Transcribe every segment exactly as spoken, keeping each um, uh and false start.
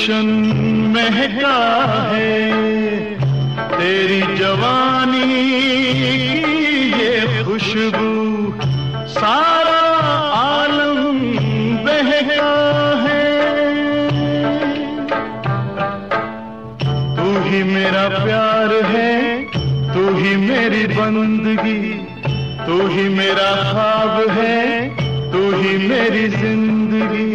गुलशन महका है, तेरी जवानी की ये खुशबू सारा आलम बहका है। तू ही मेरा प्यार है, तू ही मेरी बंदगी, तू ही मेरा ख्वाब है, तू ही मेरी जिंदगी।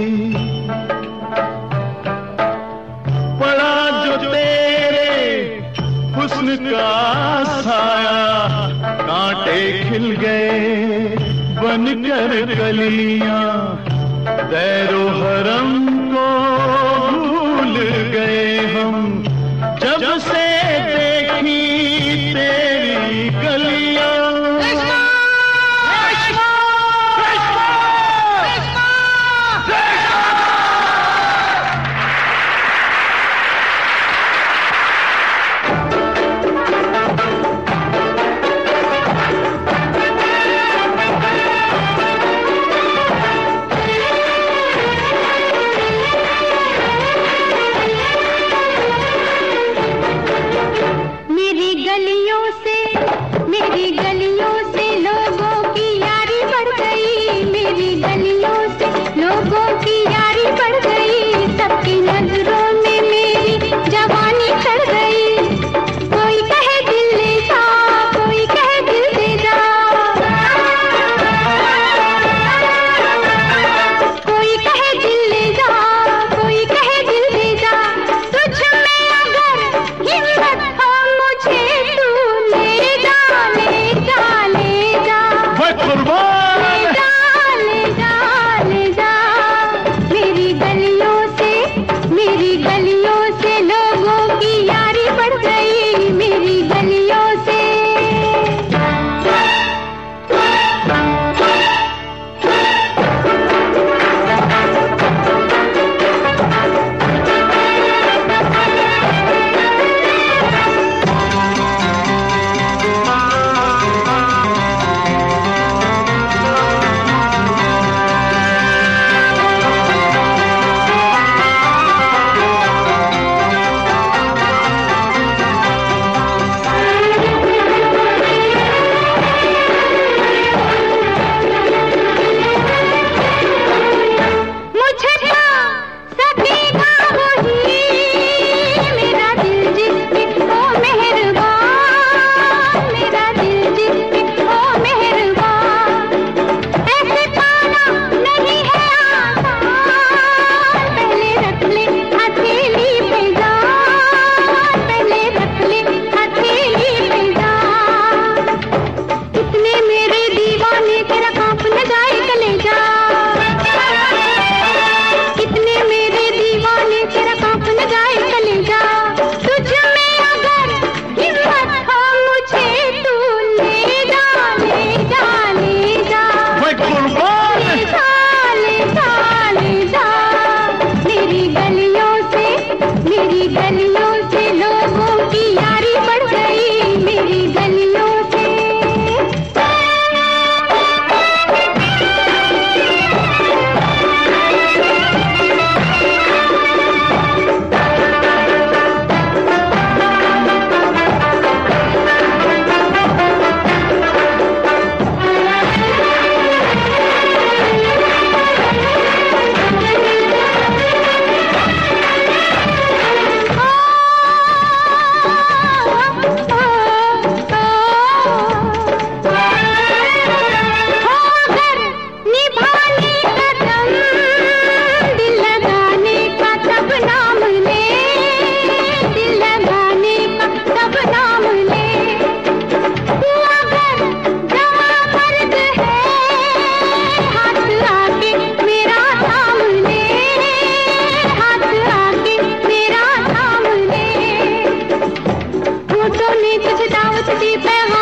पड़ा जो तेरे हुस्न का साया, कांटे खिल गए बनकर कलियां, दैरो हरम को भूल गए हम, जब से देखी तेरी गलियां। कुछ दावत दी पे